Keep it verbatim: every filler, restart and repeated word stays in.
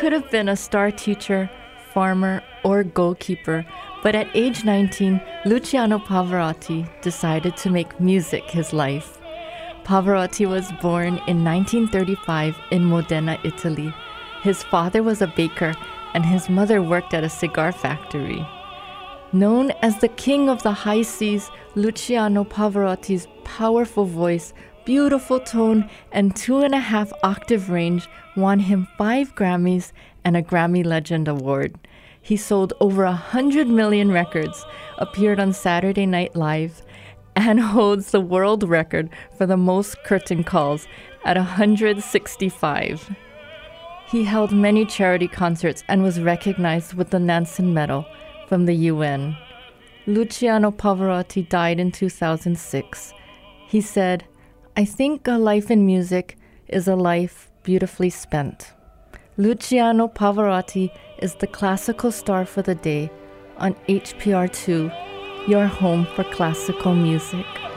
could have been a star teacher, farmer, or goalkeeper, but at age nineteen, Luciano Pavarotti decided to make music his life. Pavarotti was born in nineteen thirty-five in Modena, Italy. His father was a baker, and his mother worked at a cigar factory. Known as the king of the high seas, Luciano Pavarotti's powerful voice, beautiful tone, and two and a half octave range won him five Grammys and a Grammy Legend Award. He sold over a hundred million records, appeared on Saturday Night Live, and holds the world record for the most curtain calls at one hundred sixty-five. He held many charity concerts and was recognized with the Nansen Medal from the U N. Luciano Pavarotti died in two thousand six. He said, "I think a life in music is a life beautifully spent." Luciano Pavarotti is the classical star for the day on H P R two, your home for classical music.